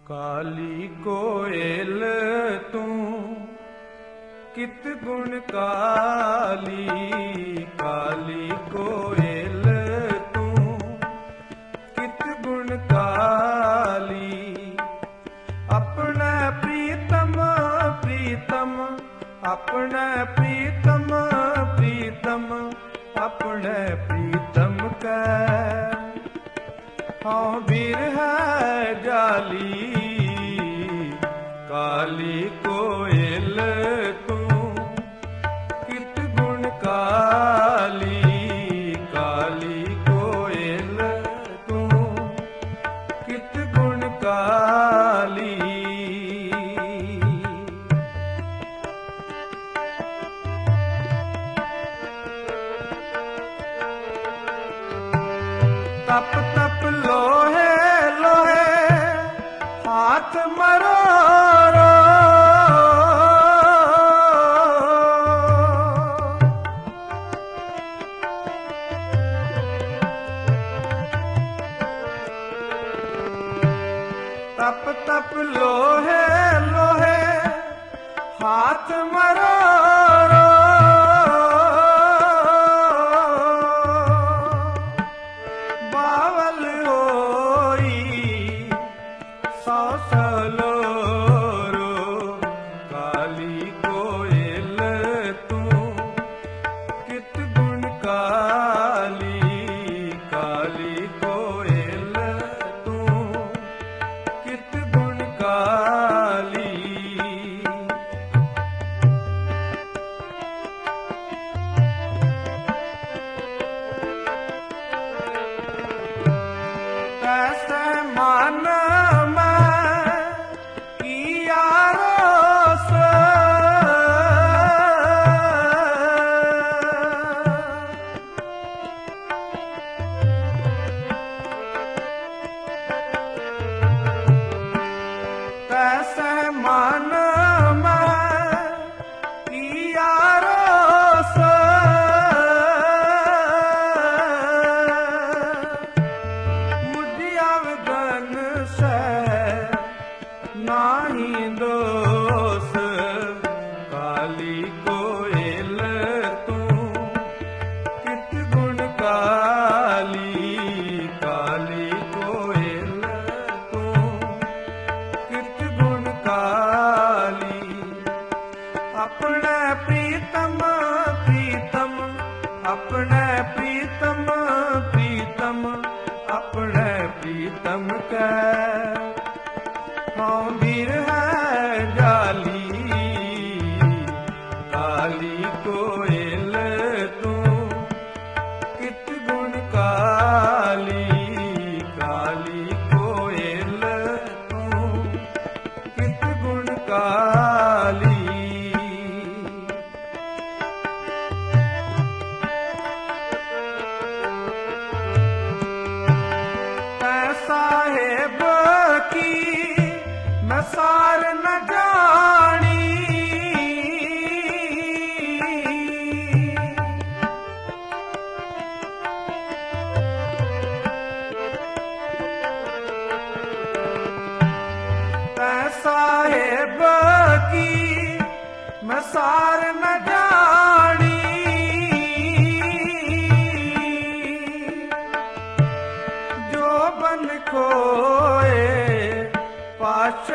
काली कोयल तू कित गुण काली, काली कोयल तू कित गुण काली। अपने प्रीतम प्रीतम, अपने प्रीतम प्रीतम, अपने प्रीतम कै हाँ वीर है जाली। काली कोयल तू कित गुण काली, काली कोयल तू कित गुण काली। तप तप लोहे लोहे हाथ मरोरो, तप तप लोहे लोहे हाथ मरोरो। बावल होई सौ सलोरो, काली कोयल तू कित गुण काली, काली कोयल तू कित गुण काली। कैसे मान मैं किया रोस, कैसे मान मैं किया रोस। मुझियावदन से नाही दोष, काली कोयल तू कित गुण काली, काली कोयल तू कित गुण काली। अपने प्रीतम प्रीतम, अपने प्रीतम प्रीतम, अपने प्रीतम कै हाँ वीर है जाली। काली कोयल तू कित गुण काली, काली कोयल तू कित गुण काली। साहेब की मैं सार न जानी, साहेब की मैं सार न जानी। बन खोए पाश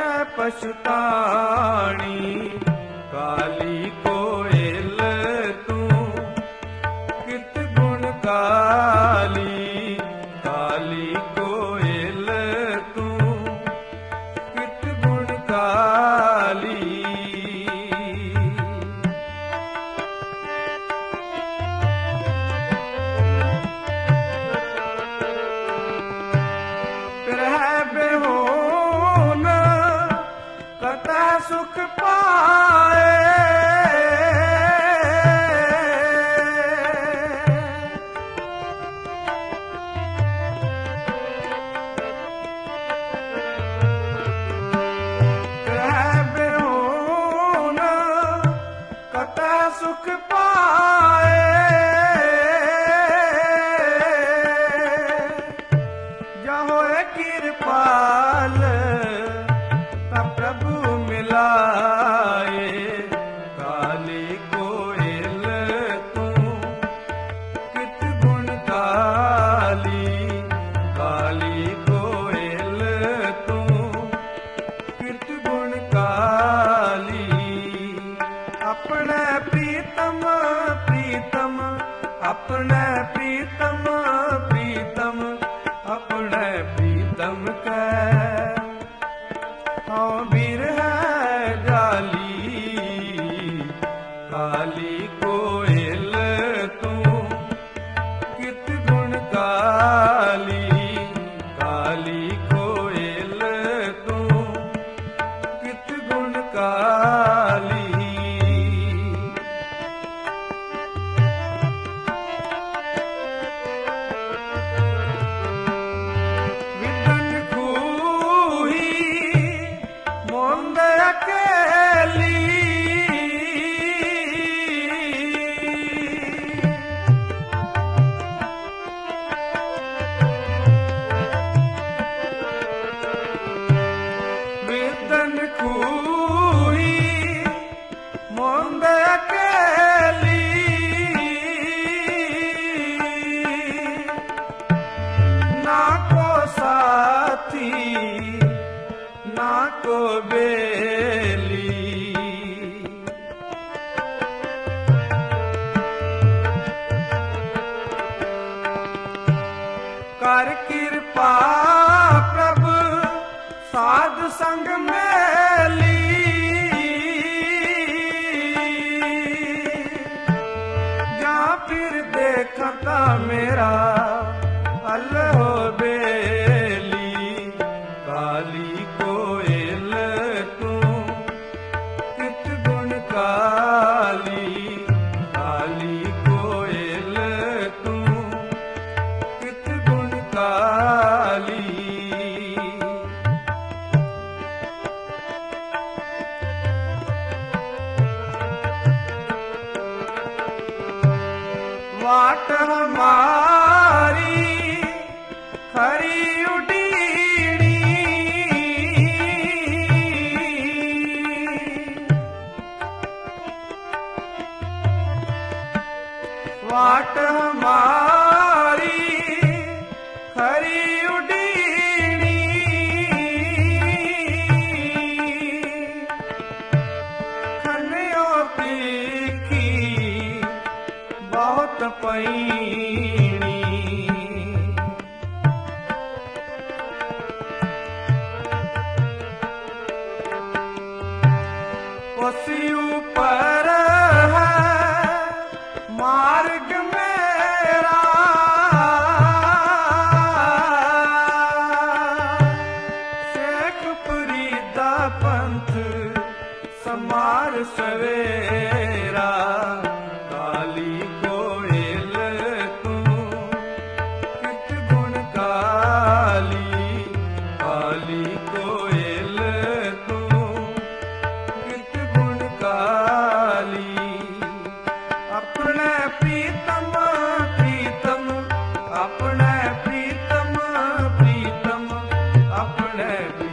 पछतानी, काली कोयल तू कित गुण काली, काली कोयल तू कित गुण काली। बेहोन कता सुख पाए, बेहोन कता सुख पाए। हाँ वीर है जाली काली कोयल तू कित गुण काली काली कोयल तू कित गुण काली ना को बेली कर कृपा प्रभु साध संग मेली जा फिर देखता मेरा अल्लाह बेली काली कोयल तू कित गुण काली काली कोयल तू कित गुण काली वाट हमारी खरी उडीड़ी वाट हमारी खरी उडीड़ी खनियो तीखी बहुत पैनी उसी ऊपर है मार्ग मेरा शेख फरीदा पंथ समार सवेरा काली कोयल तू कित गुण काली काली कोयल तू कित गुण काली अपने प्रीतम प्रीतम अपने प्रीतम प्रीतम अपने